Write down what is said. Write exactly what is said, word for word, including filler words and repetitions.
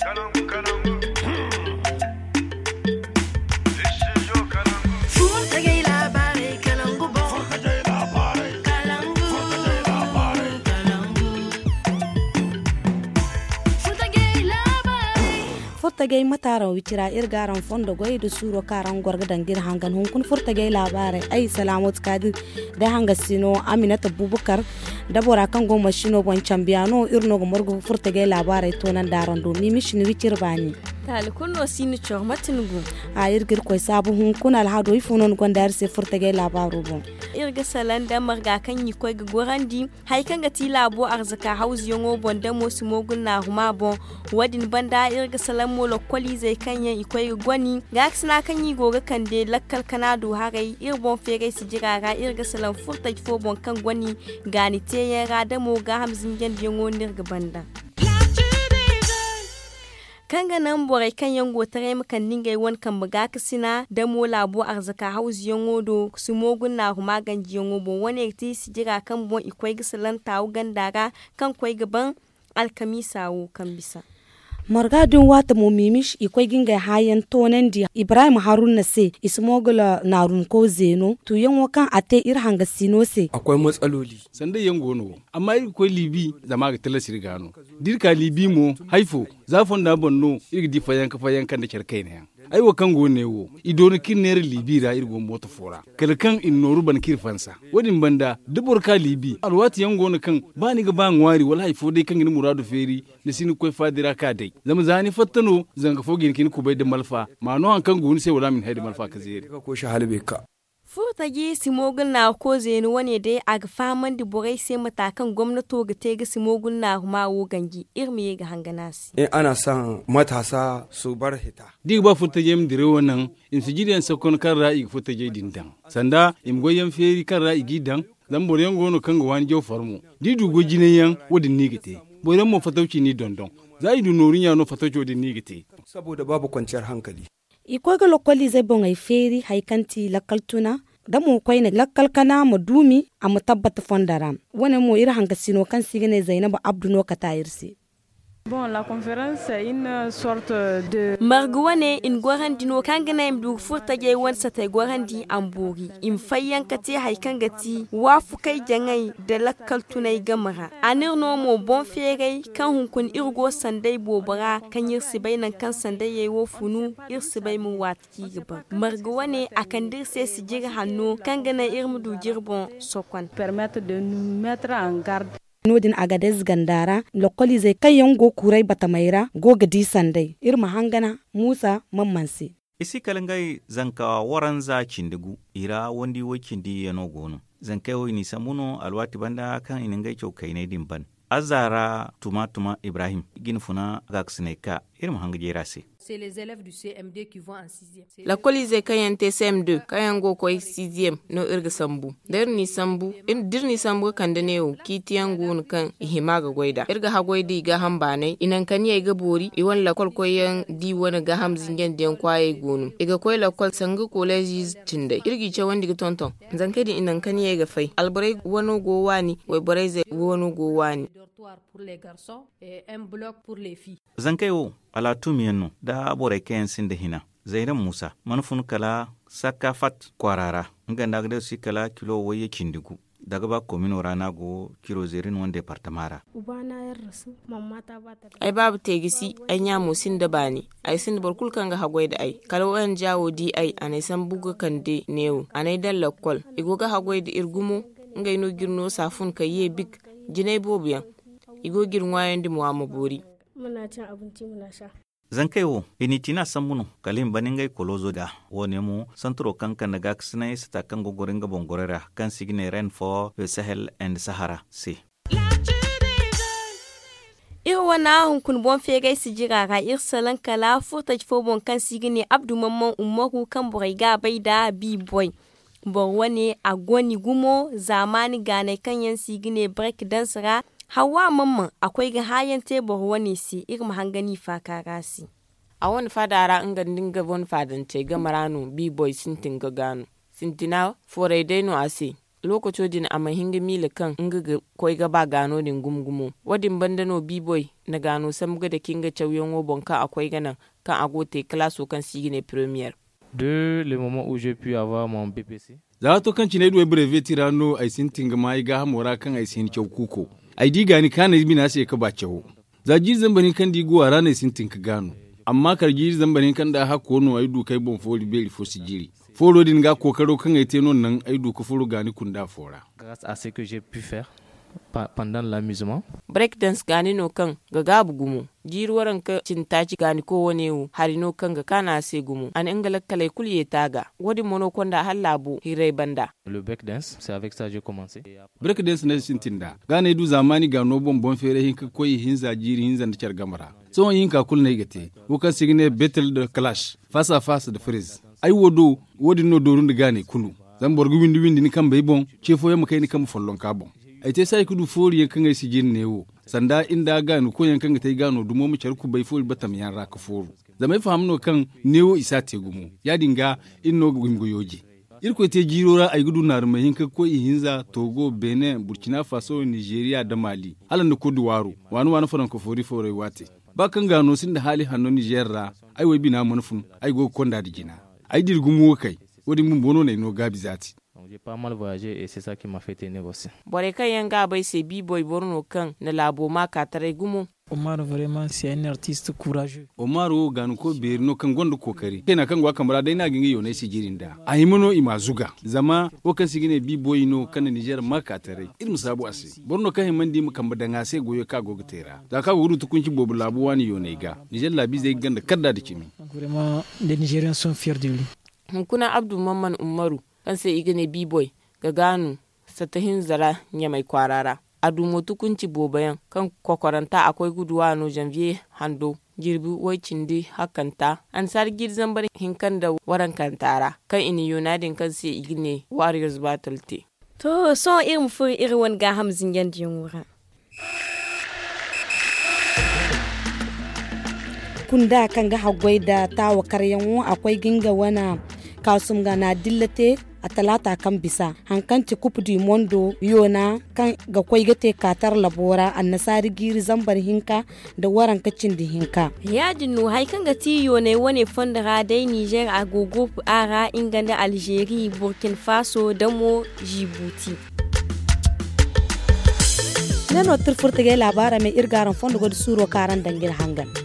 Furtagay matara wicira irgaran fondo goy da suro karan gorga dangir hangan hun kun furtagay labare ay salamot kadi da hanga sino Aminata Bubukar da bora kan go mashino bon chambiano irno go morgo furtagay labare tonan daran do mi mishin wicir bani tal kunno sini chormatin gu a irgir koy sabu hun kun alhado ifunon gondar se furtagay labaru bon irga salanda marga kan yi koy gorandi hay kan gati labo arzaka hausi yongo bonda mosu mogun na huma bon wadin banda irga salam mo lokoli zai kanya ikoy gwani ga sina kan yi goga kan de lakkal kanado hagai irbon fere si jiraga irga salam furta fo bon kan gwani gani te ya ga da mo ga hamzin gen yongo nirga banda kanga nan bore kan yango tare makan ningai won kan buga kasina da mo labo arzaka hausi yongo do su mogun na huma ganji yongo bon wani ti si jira kan bon ikoy gisalan tawo gandaga kan koy gaban alkamisawo kan bisa margadin wata mo mimish ikwai ginga hayan tonen di Ibrahim Haruna se ismogula narun ko zeno to yan wakan ate ir hanga sino se akwai matsaloli sanda yan gono amma ir ko libi zama ga talasir gano dirka libi mo haifo zafon da bonno ir di fayan ka fayan kan da kerkai ne ai wa kan gone wo idonu kinner libi ra ir go moto fora kalkan in noru ban kirfansa wadin banda dubur ka libi alwati yan gono kan bani ga ban wari wala haifo dai kan ni muradu feri da sini koi fadira ka dai zama zani fattano zanga fogin kin ku bai da malfa mano an kan goni sai wala min haidi malfa ka zere ka ko shi halbe ka furta gi simogun na ko zenu wane dai a ga faman di borai sai matakan gwamnato ga te ga simogun na huma wo gangi irmi ga hanganasi in ana san matasa su bar hita dig ba furta jem dire wannan in su gidan sakon kan ra'i furta je dindan sanda im goyen feri kan ra'i gidan dan boren gono kan ga wani jo farmo di dugo jinayan wodin ni gite boren mo fatauci ni dondon zai du norin ya no fatauci din ni gite saboda babu kwanciyar hankali iko ga lokoli zai bon ai feri haikanti lakaltuna da mu koy ne lakkal kana mu dumi a mu tabbata fondara wani mu ir hanga sino kan sigine Zainabu Abdu no katayirsi. Bon, la conférence c'est une sorte de margwane in gorandi no kangana im du furta je wan sata gorandi amburi im fayyan kate haikangati wafu kai jangai da lakkal tunai gamara anir no mo bon fere kan hunkun irgo sandai bobara kan yirsi bainan kan sandai yayi wo funu irsi bai mu watki gaba margwane akan dirse si jira hanno kangana irmu du jirbon sokwan permettre de nous mettre en garde nodin Agadez gandara lokoli zai kayan go kurai batamaira go gadi sandai irma hangana Musa Mammansi isi kalangai zanka waranza cindigu ira wandi wakindi yano gono zankai wo ni samuno alwati banda kan iningai chokai ne dimban azara tuma tuma Ibrahim ginfuna gaksneka irma hangajera se c'est les élèves du C M deux qui vont en sixième. La colise kayan te C M deux kayan go koy sixième no irga sambu der ni sambu in dir ni sambu kan da newo kitiyan gun kan himaga goida irga ha goidi ga hambane inan kan ye ga bori i wan la kol koyan di wona ga hamzin gen den kwaye gonu iga koy la kol sanga college tinde irgi ce wandi ga tonton zanke di inan kan ye ga fai alborai wono go wani wai borai ze wono go wani dortoir pour les garçons et un bloc pour les filles. Zanke wo ala tumiyanno da borai kayan sin da hina Zaidan Musa manufun kala saka fat kwarara nganda da su kala kilo waye kindigu daga ba komino rana go kilo zerin wanda departamara ubana yar rasu mamma ta bata ai babu tegisi ai nya musin da bani ai sin barkul kan ga hagwai da ai kalwan jawo di ai anai san buga kan de newo anai dalla kol igo ga hagwai da irgumo ngai no girno safun kaye big jinai bobiyan igo girwayen di muamma bori muna cin abinci muna sha Zankewo initina sambuno kalim baningai kolozo da wone mu santro kankan daga ksnai sta kan gogoringa bongorera kan signe ren for the Sahel and Sahara si Irwa na hunkun bon fegai si jiraga irsalan kala futa fo bon kan signe Abdu Mamman Umaru kan buraiga baida bi boy borwane agoni gumo zamani gane kan yan signe break dansera Hawa Mamman akwai ga hayan tebur wani si irin hangani fakarasi. A wani fadara in gandin gabon fadance ga marano b-boy sintin ga gano. Sintina forai daino ase. lokaco din a mahinga mila kan nga koi ga ba gano din gumgumo wadin bandano b-boy na gano samga da kinga chawyon wobon ka akwai ganan kan agote klaso kan sigine premier de le moment où j'ai pu avoir mon B P C za to kan cine duwe brevet tirano ai sintinga mai ga hamora kan ai sin chawkuko ai diga ni kana bi na sai ka ba chawo za ji zambani kan digo a ranar sintinka gano amma karji zambanin kan da hako no ai du kai bon foli beli fo sigiri folo din ga kokaro kan ai tenon nan ai du ko folo gani kunda fora grâce à ce que j'ai pu faire pendant l'amusement breakdance gani no kan ga gabu gumu jiruwaran ka cintaci gani ko wani wu hari no kan ga kana se gumu an ingala kale kulye taga wadi mono konda halabu hirai banda le breakdance c'est avec ça j'ai commencé breakdance na cintinda gane du zamani ga no bon bon fere hin ka koyi hinza jiri hinza da kyar gamara so yin ka kul ne gate wo kan signe battle de clash face à face de freeze ai wodo wodi no dorun da gane kunu zan borgu windi windi ni kan bai bon chefo ya makai ni kan follon ka bon ai te sai kudu fori yankan ai sigin ne wo sanda inda gano ko yankan ta gano dumo mu charku bai fori batam yan raka foru zamai fahamno kan newo isa te gumu ya dinga inno gumgoyoji irko te jirora ai gudu nar mai hinka ko hinza Togo Benin Burkina Faso Nigeria da Mali halan da kudu waro wani wani faran ko fori fori wate ba kan gano sin da hali hanno Nigeria ai wai bina manufun ai go konda digina ai dirgumu kai wodi mun bono ne no gabi zati. J'ai pas mal voyagé et c'est ça qui m'a fait tenir aussi. Bore kan yanga bai se b-boy borno kan na labo ma ka tare gumu. Omar vraiment c'est un artiste courageux. Omar ganu ko berno kan gondo kokari. Kena kan gwa kamara dai na gingi yone si jirinda. Ahimono ima zuga. Zama o kan sigine b-boy no kan Niger ma ka tare. Irin sabu ase. Borno kan himandi mu kan badanga sai goyo ka go gutera. Da ka wuru tukunci bobu labo wani yone ga. Niger labi zai ganda kadda da kimi. Vraiment les Nigériens sont fiers de lui. Hunkuna Abdul Mamman Umaru kan sai igane b-boy ga ganu satahin zara nya mai kwarara adu motukunci bobayan kan kokwaranta akwai guduwa no janvier hando girbi waicindi hakanta an sar girzan bar hinkan da waran kantara kan ini yunadin kan sai igine warriors battle te to so irin fu irin wan ga hamzin yandin wura kunda kan ga hagwai da tawa karyan akwai ginga wana kasum ga na dillate a talata kan bisa hankanci kupu di mondo yona kan ga kwai gate katar labora an nasari giri zambar hinka da waran kacin di hinka ya dinu hai kan ga tiyo ne wane fondara dai Niger agogo ara inganda Algeria Burkina Faso da mo Djibouti nano turfurta ga labara mai irgaran fondo god suro karan dangir hangan